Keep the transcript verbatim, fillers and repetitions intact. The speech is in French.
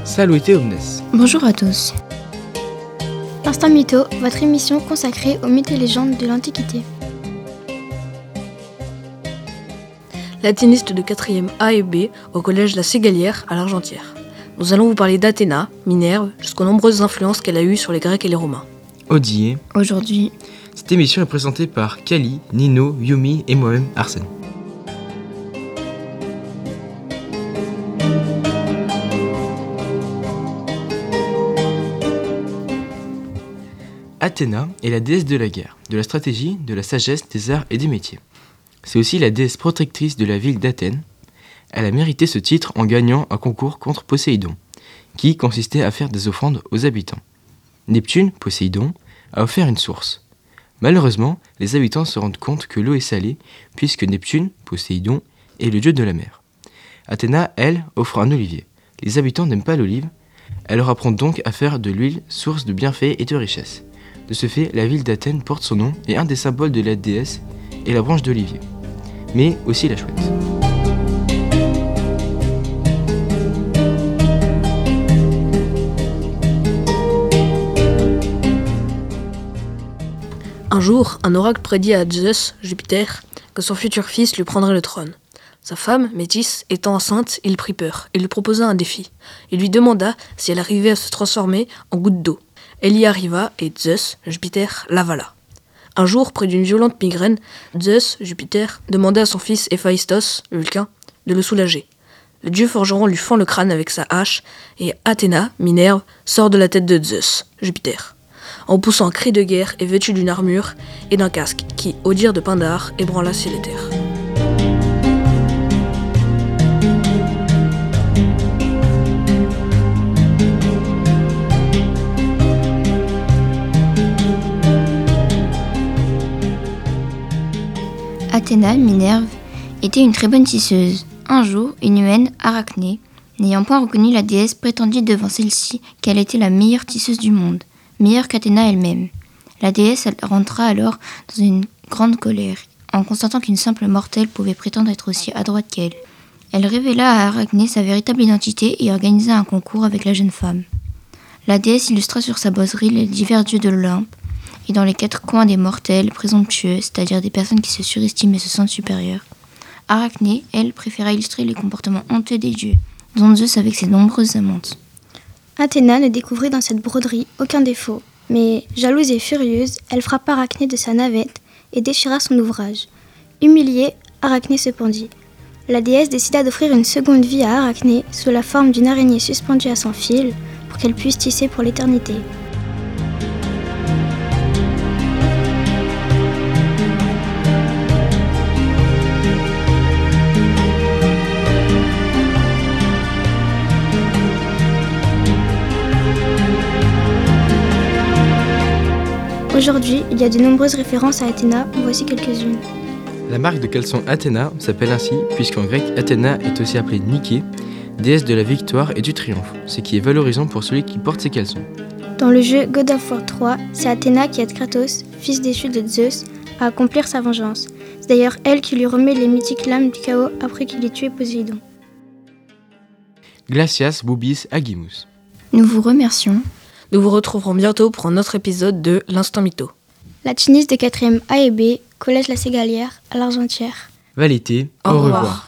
Salute omnes. Bonjour à tous. L'Instant Mytho, votre émission consacrée aux mythes et légendes de l'Antiquité. Latiniste de quatrième A et B au collège La Ségalière à l'Argentière. Nous allons vous parler d'Athéna, Minerve, jusqu'aux nombreuses influences qu'elle a eues sur les Grecs et les Romains. Odie. Aujourd'hui, Cette émission est présentée par Kali, Nino, Yumi et moi-même, Arsène. Athéna est la déesse de la guerre, de la stratégie, de la sagesse, des arts et des métiers. C'est aussi la déesse protectrice de la ville d'Athènes. Elle a mérité ce titre en gagnant un concours contre Poséidon, qui consistait à faire des offrandes aux habitants. Neptune, Poséidon, a offert une source. Malheureusement, les habitants se rendent compte que l'eau est salée, puisque Neptune, Poséidon, est le dieu de la mer. Athéna, elle, offre un olivier. Les habitants n'aiment pas l'olive. Elle leur apprend donc à faire de l'huile, source de bienfaits et de richesses. De ce fait, la ville d'Athènes porte son nom et un des symboles de la déesse est la branche d'olivier, mais aussi la chouette. Un jour, un oracle prédit à Zeus, Jupiter, que son futur fils lui prendrait le trône. Sa femme, Métis, étant enceinte, il prit peur et lui proposa un défi. Il lui demanda si elle arrivait à se transformer en goutte d'eau. Elle y arriva et Zeus, Jupiter, l'avala. Un jour, près d'une violente migraine, Zeus, Jupiter, demanda à son fils Héphaïstos, Vulcain, de le soulager. Le dieu forgeron lui fend le crâne avec sa hache et Athéna, Minerve, sort de la tête de Zeus, Jupiter, en poussant un cri de guerre et vêtue d'une armure et d'un casque qui, au dire de Pindare, ébranla ciel et terre. Athéna, Minerve, était une très bonne tisseuse. Un jour, une humaine, Arachné, n'ayant point reconnu la déesse, prétendit devant celle-ci qu'elle était la meilleure tisseuse du monde, meilleure qu'Athéna elle-même. La déesse rentra alors dans une grande colère, en constatant qu'une simple mortelle pouvait prétendre être aussi adroite qu'elle. Elle révéla à Arachné sa véritable identité et organisa un concours avec la jeune femme. La déesse illustra sur sa boiserie les divers dieux de l'Olympe, et dans les quatre coins des mortels présomptueux, c'est-à-dire des personnes qui se surestiment et se sentent supérieures. Arachné, elle, préféra illustrer les comportements honteux des dieux, dont Zeus avec ses nombreuses amantes. Athéna ne découvrit dans cette broderie aucun défaut, mais, jalouse et furieuse, elle frappa Arachné de sa navette et déchira son ouvrage. Humiliée, Arachné se pendit. La déesse décida d'offrir une seconde vie à Arachné sous la forme d'une araignée suspendue à son fil pour qu'elle puisse tisser pour l'éternité. Aujourd'hui, il y a de nombreuses références à Athéna, voici quelques-unes. La marque de caleçon Athéna s'appelle ainsi puisqu'en grec Athéna est aussi appelée Nike, déesse de la victoire et du triomphe, ce qui est valorisant pour celui qui porte ses caleçons. Dans le jeu God of War trois, c'est Athéna qui aide Kratos, fils déchu de Zeus, à accomplir sa vengeance. C'est d'ailleurs elle qui lui remet les mythiques lames du chaos après qu'il ait tué Poséidon. Glacias bubis agimus. Nous vous remercions. Nous vous retrouverons bientôt pour un autre épisode de l'Instant Mytho. Latiniste de quatrième A et B, collège La Ségalière à l'Argentière. Valété, Au, au revoir. revoir.